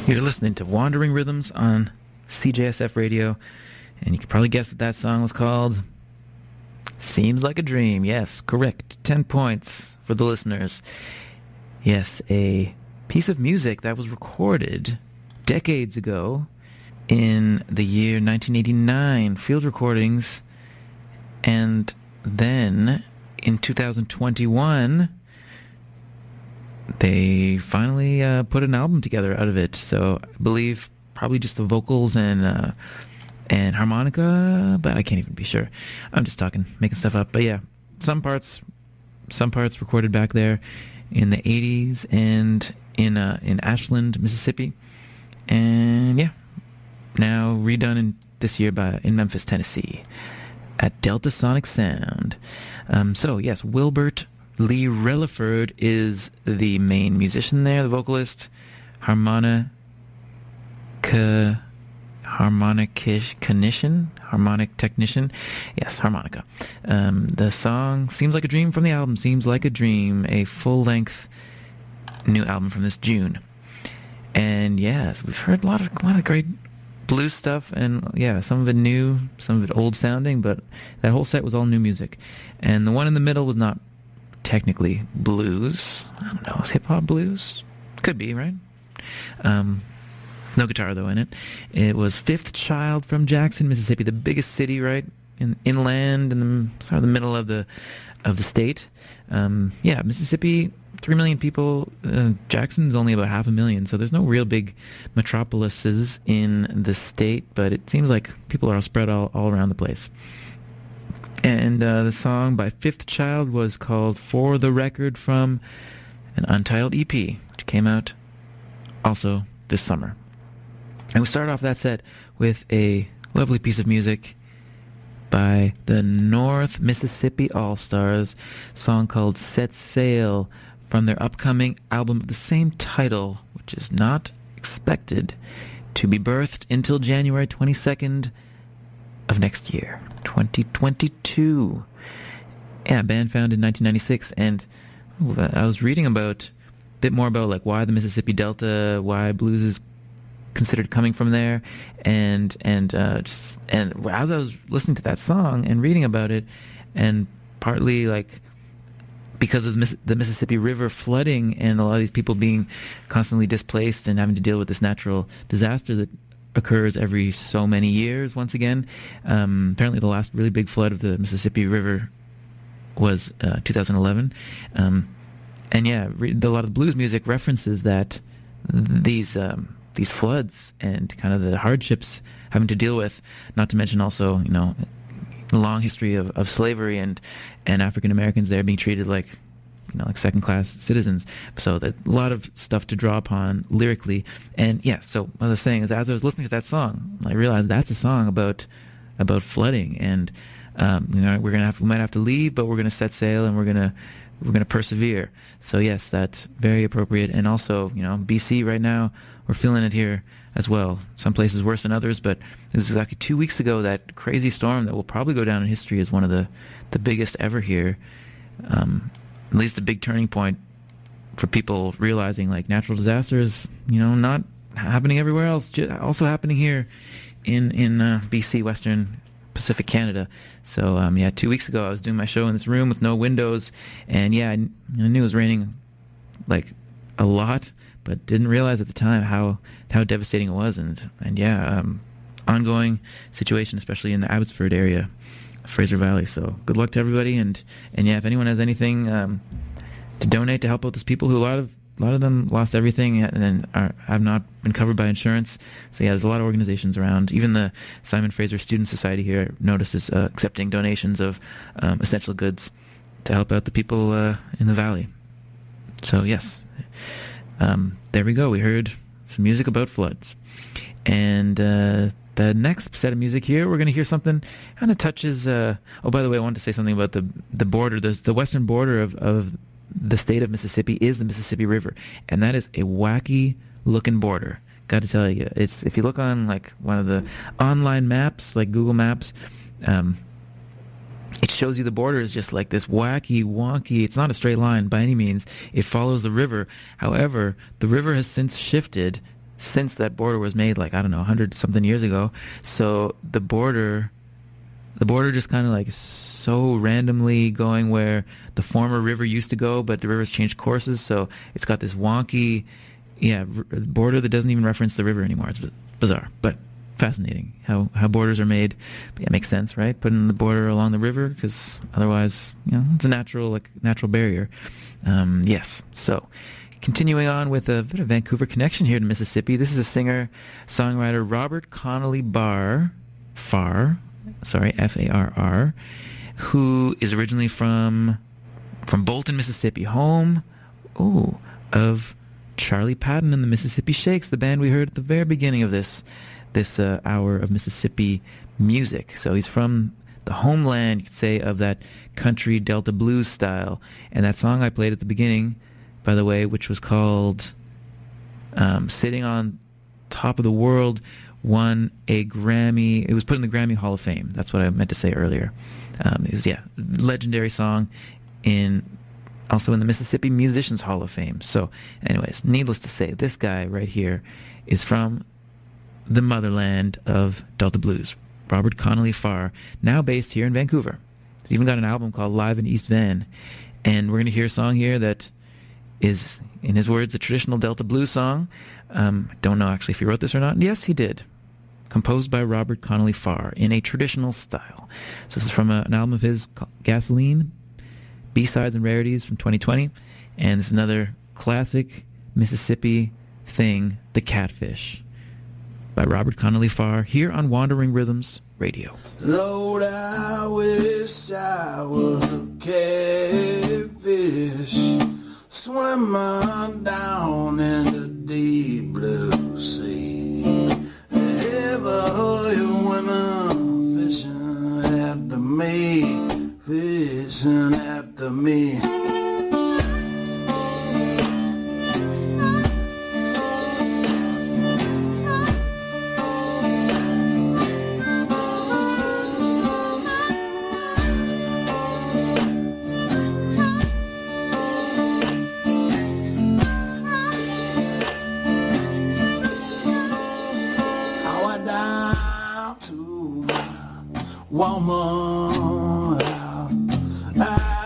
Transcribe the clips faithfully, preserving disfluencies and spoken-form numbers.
You're listening to Wandering Rhythms on C J S F Radio, and you can probably guess that that song was called Seems Like a Dream. Yes, correct. Ten points for the listeners. Yes, a piece of music that was recorded decades ago in the year nineteen eighty-nine, field recordings, and then in two thousand twenty-one they finally uh, put an album together out of it. So I believe probably just the vocals and uh, and harmonica, but I can't even be sure. I'm just talking, making stuff up. But yeah, some parts, some parts recorded back there in the eighties and in uh, in Ashland, Mississippi, and yeah, now redone in this year by in Memphis, Tennessee, at Delta Sonic Sound. Um, so yes, Wilbert Lee Relaford is the main musician there, the vocalist, harmonica, harmonicician, harmonic technician, yes, harmonica. Um, the song Seems Like a Dream from the album Seems Like a Dream, a full-length new album from this June. And yes, we've heard a lot of a lot of great blues stuff, and yeah, some of it new, some of it old sounding, but that whole set was all new music. And the one in the middle was not technically blues. I don't know, is hip-hop blues? Could be, right? Um, no guitar, though, in it. It was Fifth Child from Jackson, Mississippi, the biggest city, right? In inland, in the sort of the middle of the of the state. Um, yeah, Mississippi, three million people. Uh, Jackson's only about half a million, so there's no real big metropolises in the state, but it seems like people are spread all, all around the place. And uh, the song by Fifth Child was called For the Record from an untitled E P, which came out also this summer. And we started off that set with a lovely piece of music by the North Mississippi All-Stars, song called Set Sail from their upcoming album of the same title, which is not expected to be birthed until January twenty-second of next year, twenty twenty-two. Yeah, band founded in nineteen ninety-six, and I was reading about a bit more about like why the Mississippi Delta, why blues is considered coming from there, and and uh, just and as I was listening to that song and reading about it, and partly like because of the, Miss- the Mississippi River flooding and a lot of these people being constantly displaced and having to deal with this natural disaster that occurs every so many years once again. Um, apparently the last really big flood of the Mississippi River was uh, two thousand eleven. Um, and yeah, re- a lot of blues music references that these um, these floods and kind of the hardships having to deal with, not to mention also, you know, a long history of, of slavery and, and African Americans there being treated like, you know, like second-class citizens. So that a lot of stuff to draw upon lyrically. And yeah, so what I was saying is, as I was listening to that song, I realized that's a song about about flooding, and um, you know, we're gonna have we might have to leave, but we're gonna set sail and we're gonna we're gonna persevere. So yes, that's very appropriate. And also, you know, B C right now, we're feeling it here as well. Some places worse than others, but it was exactly two weeks ago, that crazy storm that will probably go down in history as one of the the biggest ever here. Um, at least a big turning point for people realizing like natural disasters, you know, not happening everywhere else, just also happening here in in uh, B C, Western Pacific Canada. So um, yeah, two weeks ago I was doing my show in this room with no windows, and yeah, I, kn- I knew it was raining like a lot, but didn't realize at the time how how devastating it was. And and yeah, um, ongoing situation, especially in the Abbotsford area, Fraser Valley. So good luck to everybody, and and yeah, if anyone has anything um, to donate to help out these people, who a lot of a lot of them lost everything and are, have not been covered by insurance. So yeah, there's a lot of organizations around. Even the Simon Fraser Student Society here, I noticed, is uh, accepting donations of um, essential goods to help out the people uh, in the valley. So yes, um, there we go. We heard some music about floods, and uh, the next set of music here, we're going to hear something kind of touches. Uh, oh, by the way, I wanted to say something about the the border. There's the western border of, of the state of Mississippi is the Mississippi River, and that is a wacky looking border. Got to tell you, it's if you look on like one of the online maps, like Google Maps, um, it shows you the border is just like this wacky, wonky. It's not a straight line by any means. It follows the river. However, the river has since shifted since that border was made, like, I don't know, a hundred something years ago. So the border, the border just kind of like so randomly going where the former river used to go, but the river's changed courses. So it's got this wonky, yeah, r- border that doesn't even reference the river anymore. It's b- bizarre, but fascinating how, how borders are made. But yeah, it makes sense, right? Putting the border along the river, because otherwise, you know, it's a natural, like, natural barrier. Um, yes. So continuing on with a bit of Vancouver connection here to Mississippi. This is a singer-songwriter, Robert Connolly Barr, Farr, sorry, F A R R, who is originally from from Bolton, Mississippi, home, ooh, of Charlie Patton and the Mississippi Shakes, the band we heard at the very beginning of this this uh, hour of Mississippi music. So he's from the homeland, you could say, of that country Delta blues style. And that song I played at the beginning, by the way, which was called um, Sitting on Top of the World, won a Grammy. It was put in the Grammy Hall of Fame. That's what I meant to say earlier. Um, it was, yeah, legendary song in also in the Mississippi Musicians Hall of Fame. So anyways, needless to say, this guy right here is from the motherland of Delta Blues, Robert Connolly Farr, now based here in Vancouver. He's even got an album called Live in East Van. And we're going to hear a song here that is, in his words, a traditional Delta Blues song. Um, I don't know actually if he wrote this or not. Yes, he did. Composed by Robert Connolly Farr in a traditional style. So this is from a, an album of his called Gasoline, B-Sides and Rarities from twenty twenty. And this is another classic Mississippi thing, The Catfish, by Robert Connolly Farr, here on Wandering Rhythms Radio. Lord, I wish I was a catfish, swimming down in the deep blue sea. Ever you women fishing after me, fishing after me. Woman, I,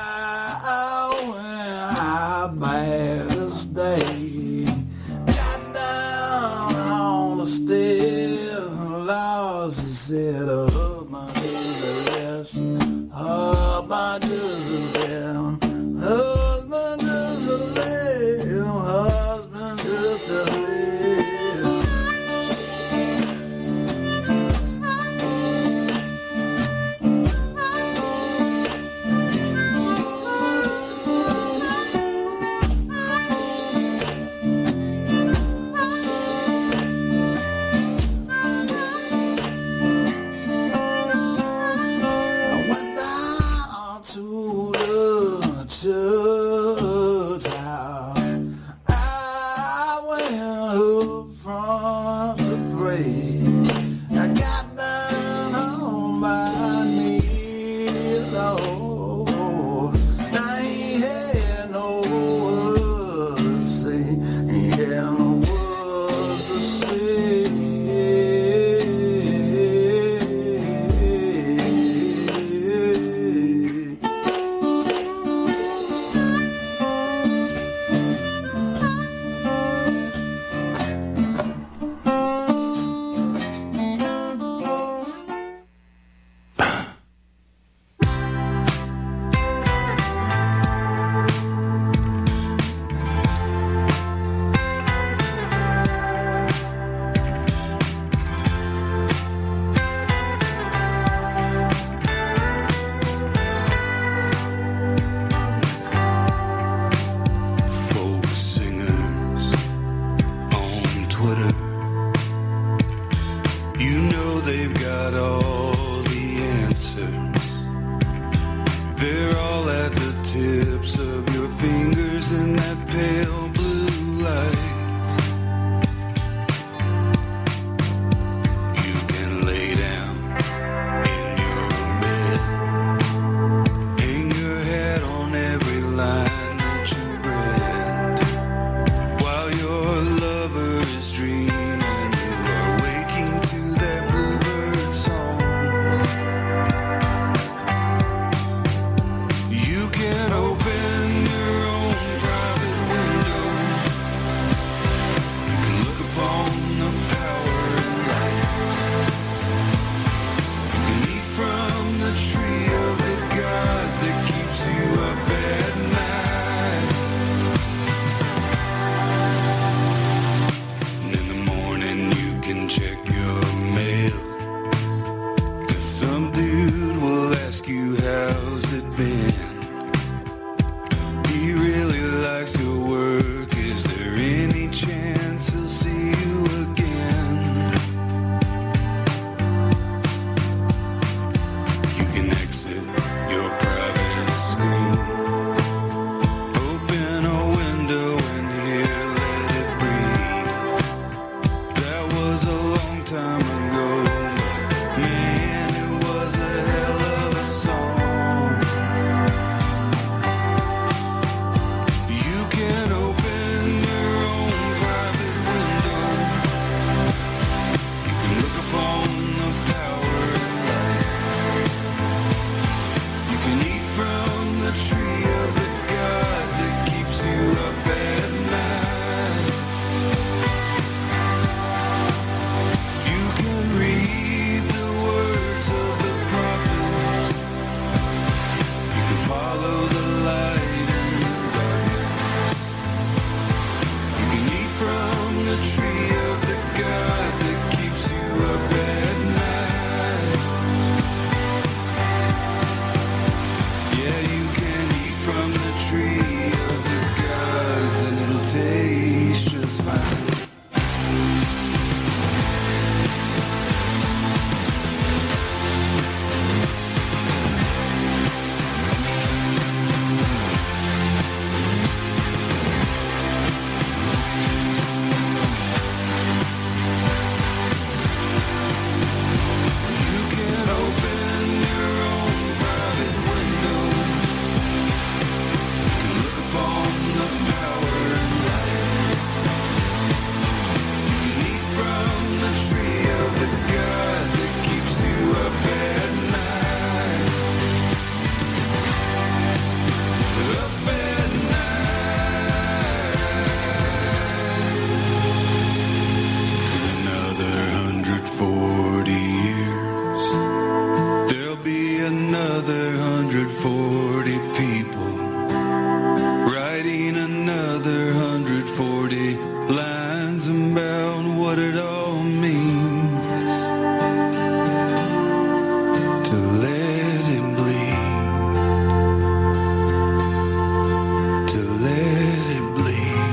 I went out by this day, got down on the stairs, Lord, she said, oh, husband is the rest, husband is the best, husband is the last, husband is the last. Line that you read while your lover is dreaming. prison bell and what it all means. To let it bleed. To let it bleed.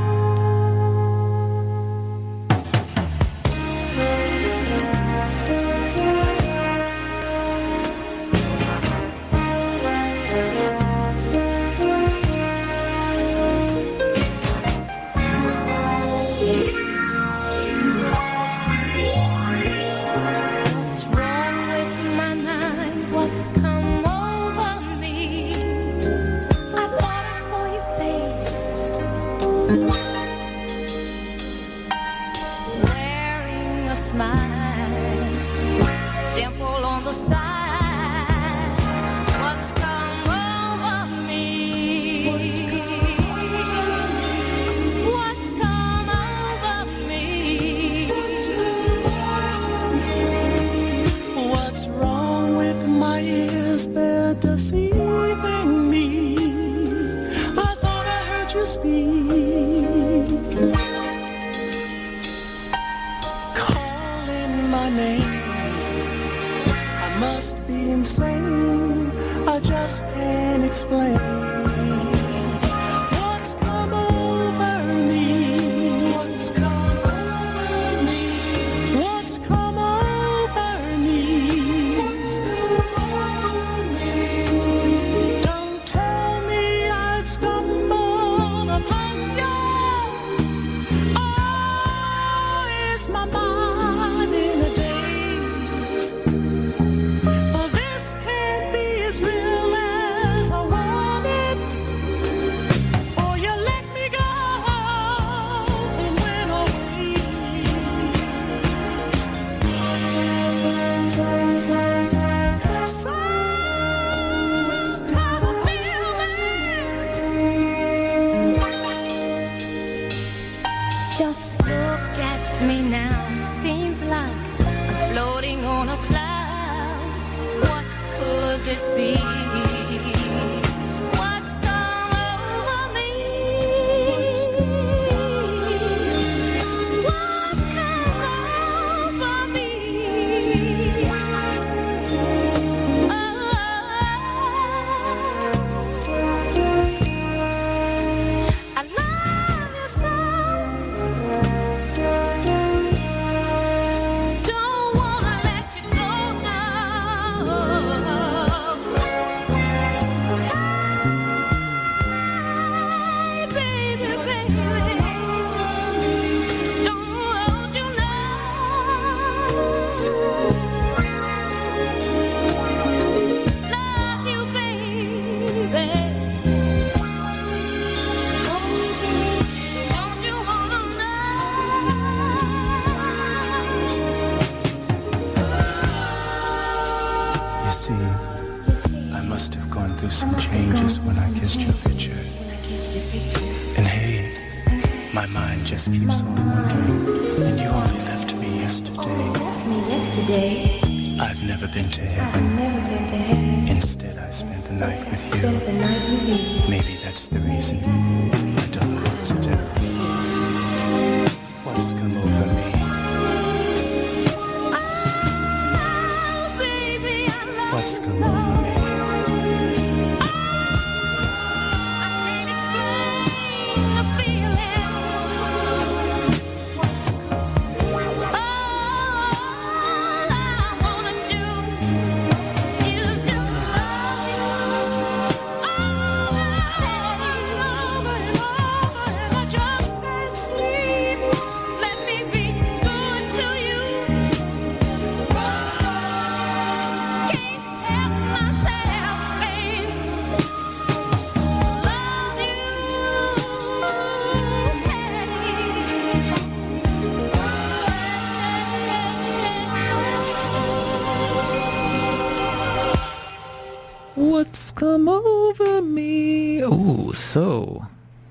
What's come over me? Oh, so,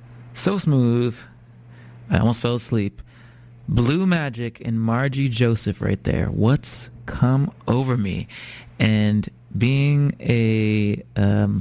so smooth. I almost fell asleep. Blue Magic and Margie Joseph right there. What's come over me? And being a um,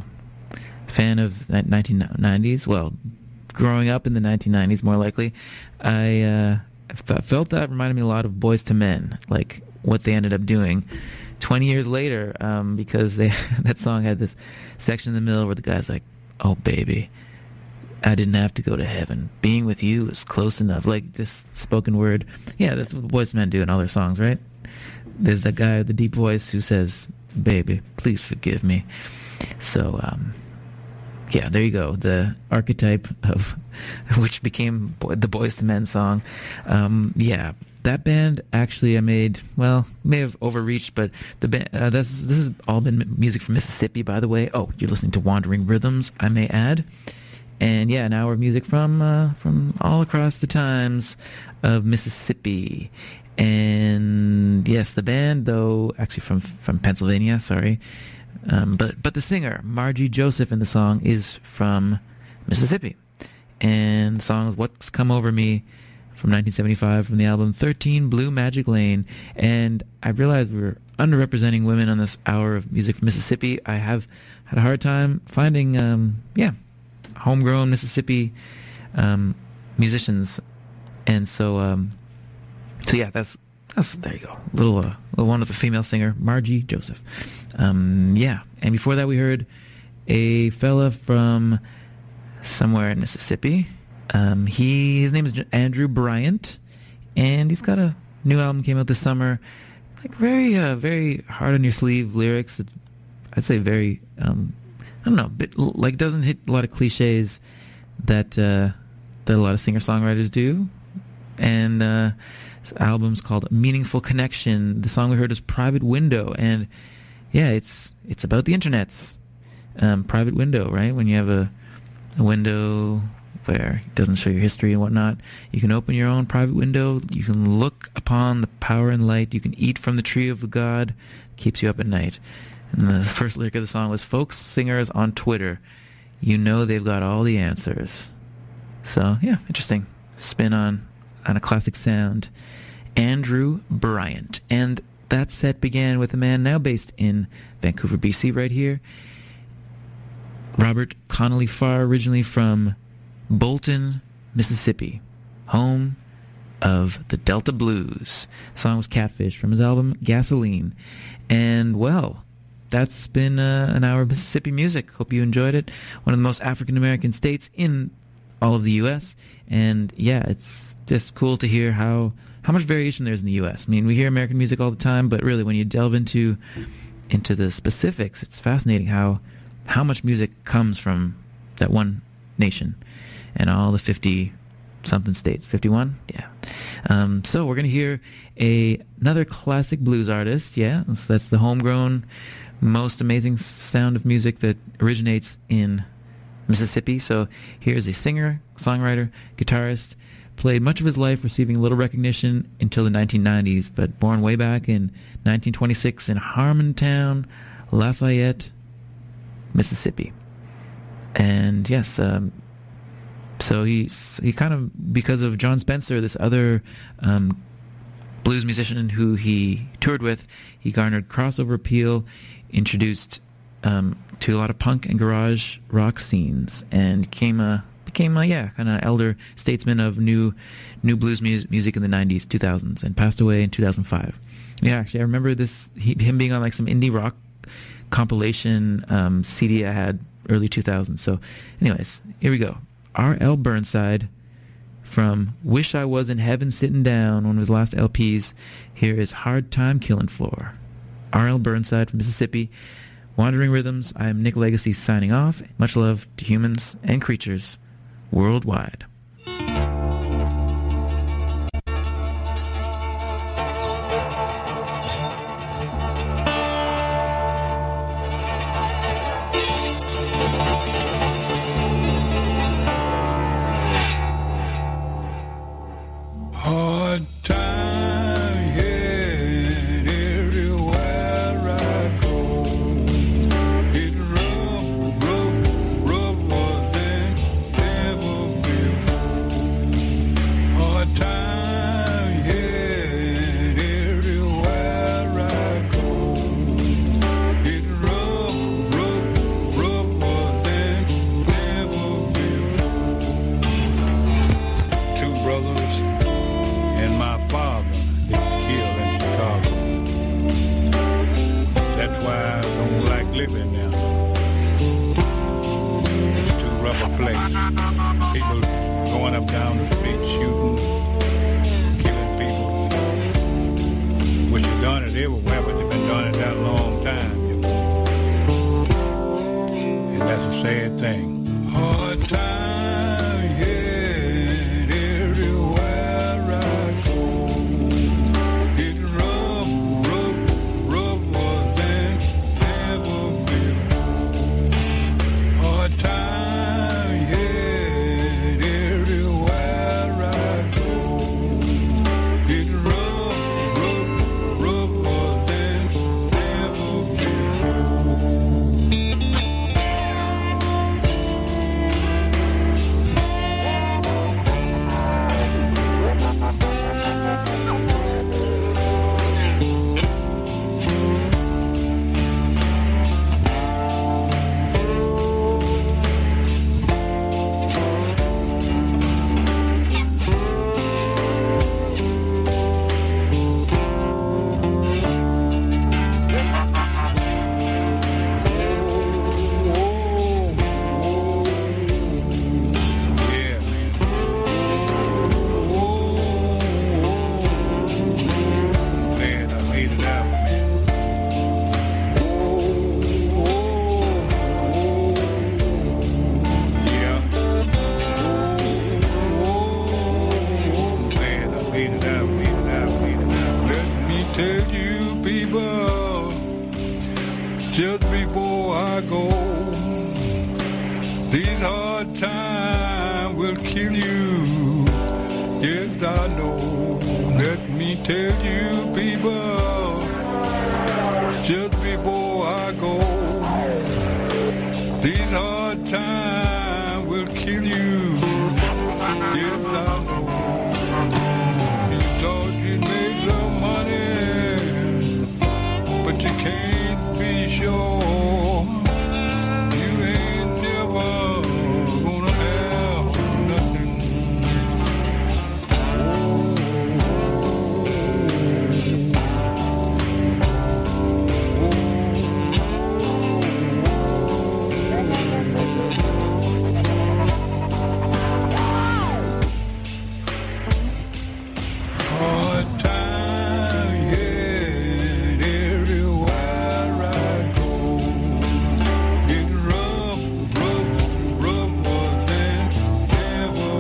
fan of nineteen nineties, well, growing up in the nineteen nineties more likely, I uh, I th- felt that reminded me a lot of Boys to Men, like what they ended up doing twenty years later, um, because they that song had this section in the middle where the guy's like, "Oh baby, I didn't have to go to heaven. Being with you is close enough." Like this spoken word. Yeah, that's what Boys to Men do in all their songs, right? There's that guy with the deep voice who says, "Baby, please forgive me." So, um, yeah, there you go. The archetype of which became the Boys to Men song. Um, yeah, that band actually I made, well, may have overreached, but the band, uh, this, this has all been music from Mississippi, by the way. Oh, you're listening to Wandering Rhythms, I may add. And yeah, an hour of music from uh, from all across the times of Mississippi. And yes, the band, though, actually from from Pennsylvania, sorry. Um, but but the singer, Margie Joseph, in the song is from Mississippi. And the song is What's Come Over Me from nineteen seventy-five from the album thirteen Blue Magic Lane. And I realized we were underrepresenting women on this hour of music from Mississippi. I have had a hard time finding, um, yeah, homegrown Mississippi um, musicians. And so, um, so yeah, that's, that's, there you go. Little, uh, little one with the female singer, Margie Joseph. Um, yeah. And before that we heard a fella from somewhere in Mississippi. Um, he, his name is Andrew Bryant, and he's got a new album came out this summer. Like very, uh, very hard on your sleeve lyrics. I'd say very, um, I don't know, bit, like doesn't hit a lot of cliches that, uh, that a lot of singer-songwriters do. And, uh, this album's called Meaningful Connection. The song we heard is Private Window, and yeah, it's, it's about the internet's, um, private window, right? When you have a, a window where it doesn't show your history and whatnot, you can open your own private window. You can look upon the power and light. You can eat from the tree of God. Keeps you up at night. And the first lyric of the song was, folk singers on Twitter, you know they've got all the answers. So yeah, interesting spin on on a classic sound. Andrew Bryant. And that set began with a man now based in Vancouver, B C, right here. Robert Connolly Farr, originally from Bolton, Mississippi, home of the Delta Blues. The song was Catfish from his album Gasoline. And, well, that's been uh, an hour of Mississippi music. Hope you enjoyed it. One of the most African-American states in all of the U S. And, yeah, it's just cool to hear how, how much variation there is in the U S. I mean, we hear American music all the time, but really when you delve into into the specifics, it's fascinating how how much music comes from that one nation and all the fifty-something states. fifty-one? Yeah. Um, so we're going to hear a, another classic blues artist. Yeah, so that's the homegrown, most amazing sound of music that originates in Mississippi. So here's a singer, songwriter, guitarist, played much of his life receiving little recognition until the nineteen nineties, but born way back in nineteen twenty-six in Harmontown, Lafayette, Mississippi. And yes, um, so he's he kind of, because of John Spencer, this other um, blues musician who he toured with, he garnered crossover appeal, introduced um, to a lot of punk and garage rock scenes, and became a became a yeah kind of elder statesman of new new blues mu- music in the nineties, two thousands, and passed away in two thousand five. Yeah, actually, I remember this he, him being on like some indie rock compilation um, C D I had early two thousands. So anyways, here we go. R L Burnside from Wish I Was in Heaven Sitting Down, one of his last L Ps. Here is Hard Time Killing Floor. R L Burnside from Mississippi. Wandering Rhythms. I am Nick Legacy signing off. Much love to humans and creatures worldwide. Hard time, yeah, everywhere I go. It rub, rub, rub more than ever before. Hard time, yeah, everywhere I go. It rub, rub, rub more than ever before. Two brothers completely now. It's too rough a place. People going up down the street shooting, killing people. Wish you done it everywhere, but they've been doing it that long time, you know. And that's a sad thing. Hard time, yeah, everywhere I go. It's rough, rough, rougher than ever before. Hard time, yeah, everywhere I go. It's rough, rough, rougher than ever before. Yeah, man. Glad I made it out, man. Yeah. Glad I made it out, made it out, made it out. Let me tell you, people, just before I go, these hard times will kill you. Yes, I know. Let me tell you, people, just before I go, these hard times will kill you. Yes, I know. You thought you'd make some money, but you can't be sure. You ain't never gonna have nothing. Hard time, yeah, everywhere I go. It's rough, rough, rougher than ever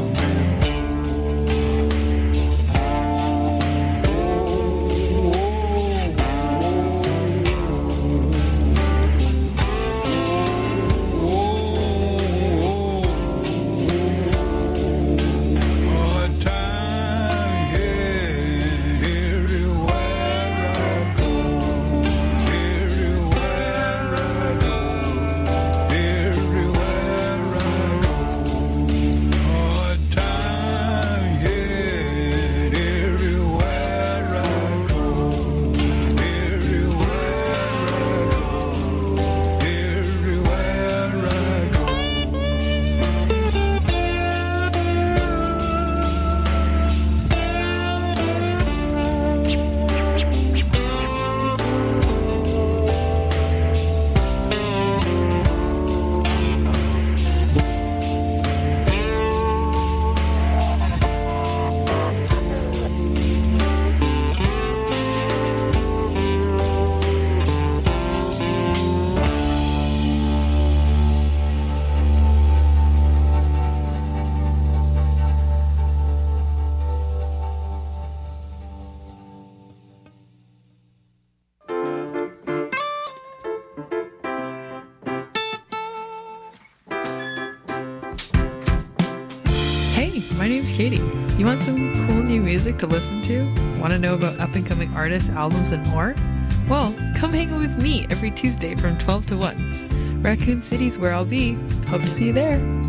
Hard time, yeah, everywhere I go, everywhere I go, everywhere I go. Hard time, yeah, everywhere I go, everywhere I go, everywhere I go. Hey, my name's Katie. You want some cool new music to listen to? Want to know about up-and-coming artists, albums, and more? Well, come hang out with me every Tuesday from twelve to one. Raccoon City's where I'll be. Hope to see you there.